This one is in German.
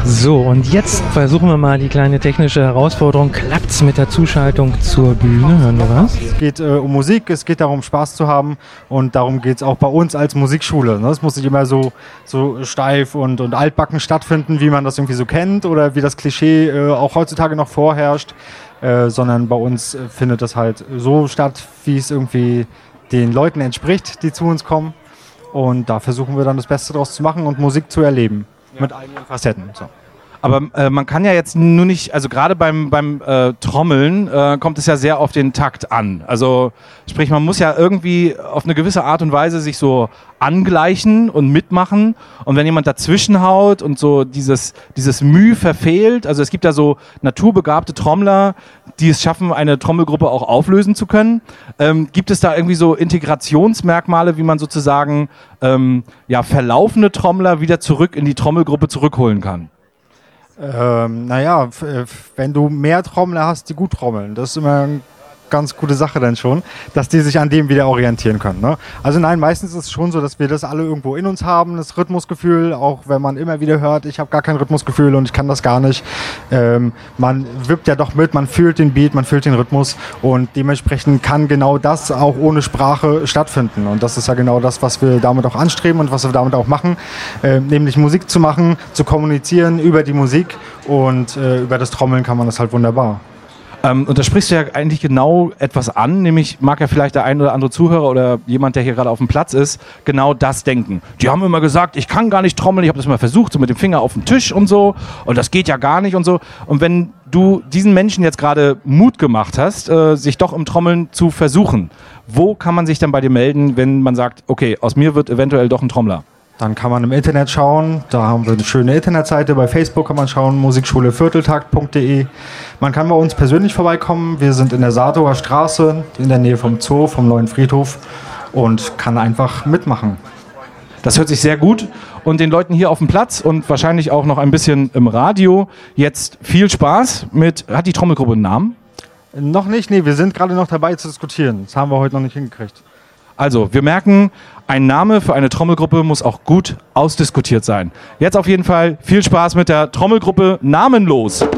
So, und jetzt versuchen wir mal die kleine technische Herausforderung. Klappt's mit der Zuschaltung zur Bühne? Hören wir was? Es geht um Musik, es geht darum, Spaß zu haben und darum geht es auch bei uns als Musikschule. Ne? Es muss nicht immer so steif und altbacken stattfinden, wie man das irgendwie so kennt oder wie das Klischee auch heutzutage noch vorherrscht, sondern bei uns findet das halt so statt, wie es irgendwie den Leuten entspricht, die zu uns kommen. Und da versuchen wir dann das Beste draus zu machen und Musik zu erleben. Mit eigenen Facetten. So. Aber man kann ja jetzt nur nicht, also gerade beim Trommeln kommt es ja sehr auf den Takt an. Also sprich, man muss ja irgendwie auf eine gewisse Art und Weise sich so angleichen und mitmachen. Und wenn jemand dazwischen haut und so dieses Müh verfehlt, also es gibt ja so naturbegabte Trommler, die es schaffen, eine Trommelgruppe auch auflösen zu können. Gibt es da irgendwie so Integrationsmerkmale, wie man sozusagen verlaufende Trommler wieder zurück in die Trommelgruppe zurückholen kann? Wenn du mehr Trommler hast, die gut trommeln, das ist immer eine ganz gute Sache dann schon, dass die sich an dem wieder orientieren können. Ne? Also nein, meistens ist es schon so, dass wir das alle irgendwo in uns haben, das Rhythmusgefühl, auch wenn man immer wieder hört, ich habe gar kein Rhythmusgefühl und ich kann das gar nicht. Man wippt ja doch mit, man fühlt den Beat, man fühlt den Rhythmus und dementsprechend kann genau das auch ohne Sprache stattfinden. Und das ist ja genau das, was wir damit auch anstreben und was wir damit auch machen, nämlich Musik zu machen, zu kommunizieren über die Musik und über das Trommeln kann man das halt wunderbar. Und da sprichst du ja eigentlich genau etwas an, nämlich mag ja vielleicht der ein oder andere Zuhörer oder jemand, der hier gerade auf dem Platz ist, genau das denken. Die haben immer gesagt, ich kann gar nicht trommeln, ich habe das mal versucht, so mit dem Finger auf den Tisch und so und das geht ja gar nicht und so. Und wenn du diesen Menschen jetzt gerade Mut gemacht hast, sich doch im Trommeln zu versuchen, wo kann man sich dann bei dir melden, wenn man sagt, okay, aus mir wird eventuell doch ein Trommler? Dann kann man im Internet schauen, da haben wir eine schöne Internetseite, bei Facebook kann man schauen, musikschuleVierteltakt.de. Man kann bei uns persönlich vorbeikommen, wir sind in der Saardower Straße, in der Nähe vom Zoo, vom neuen Friedhof und kann einfach mitmachen. Das hört sich sehr gut und den Leuten hier auf dem Platz und wahrscheinlich auch noch ein bisschen im Radio jetzt viel Spaß mit, hat die Trommelgruppe einen Namen? Noch nicht, nee, wir sind gerade noch dabei zu diskutieren, das haben wir heute noch nicht hingekriegt. Also, wir merken, ein Name für eine Trommelgruppe muss auch gut ausdiskutiert sein. Jetzt auf jeden Fall viel Spaß mit der Trommelgruppe Namenlos.